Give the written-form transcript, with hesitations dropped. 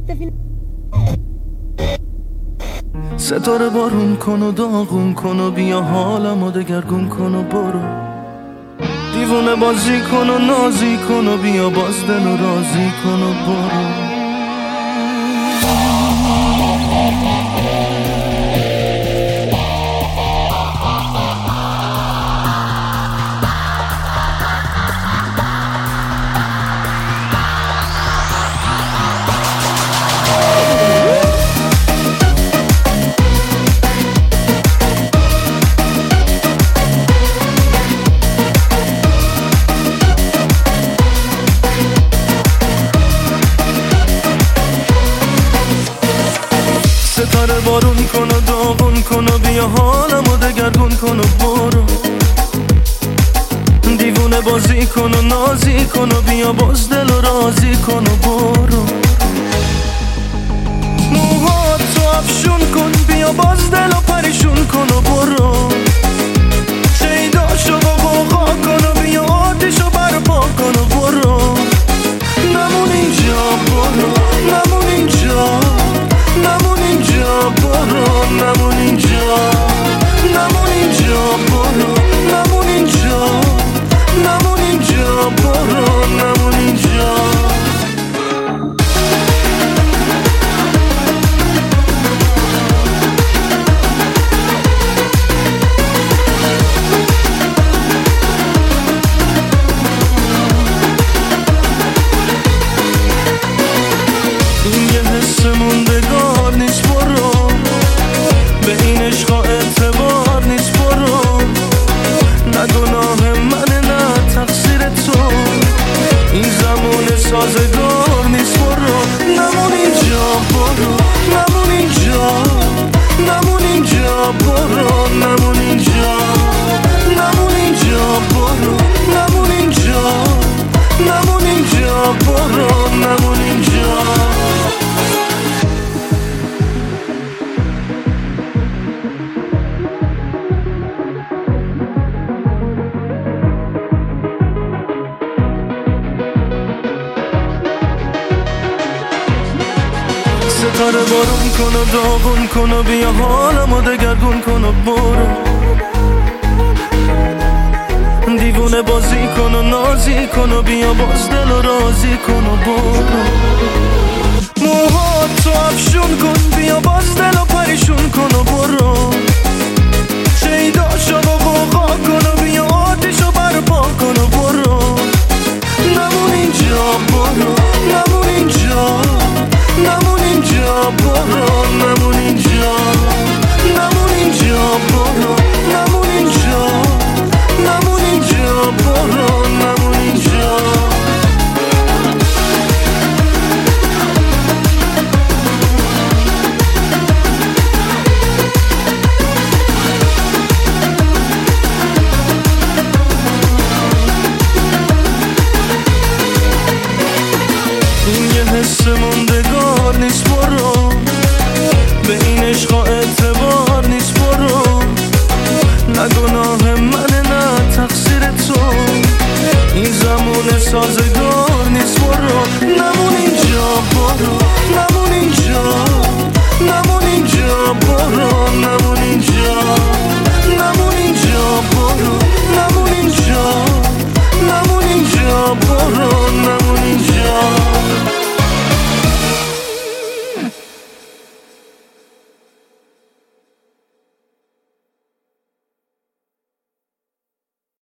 ستاره بارون کن و داغون کن و بیا حالمو دگرگون کن و برو، دیوونه بازی کن و نازی کن و بیا باز دلو راضی کن و برو. ستاره بارون کن و داغون کن و بیا حالمو دگرگون کن و برو، دیوونه بازی کن و نازی کن و بیا باز دلو راضی کن و برو. موهاتو افشون کن بیا باز دلو پریشون کن و برو، شیداشو با غوغا کن و بیا آتیشو برپا کن و برو. نمون اینجا برو، نمون اینجا، نمون اینجا برو، نمون اینجا، نمون اینجا برو، نمون اینجا، نمون اینجا برو، نمون اینجا. این یه حس موندگار نیست برو، به این عشقا اعتبار نیست برو، نه گناه منه نه تقصیر تو، این زمان سازگار نیست برو. نمون اینجا برو، نمون اینجا، نمون اینجا برو، نمون اینجا، نمون اینجا برو، نمون اینجا، نمون اینجا برو، نمون اینجا. ستاره بارون کن و داغون کن و بیا حالمو دگرگون کن و برو، دیوونه بازی کن و نازی کن و بیا باز دلو راضی کن و برو. موهاتو افشون کن بیا باز دلو پریشون کن و برو، شیداشو با غوغا کن و بیا آتیشو برپا کن و برو. نمون اینجا برو، نمون اینجا، نمون اینجا برو، نمون اینجا، نمون اینجا برو، نمون اینجا، نمون اینجا برو، نمون اینجا. این یه حس موندگار نیست برو، به این عشقا اعتبار نیست برو، نه گناه منه نه تقصیر تو، این زمان سازگار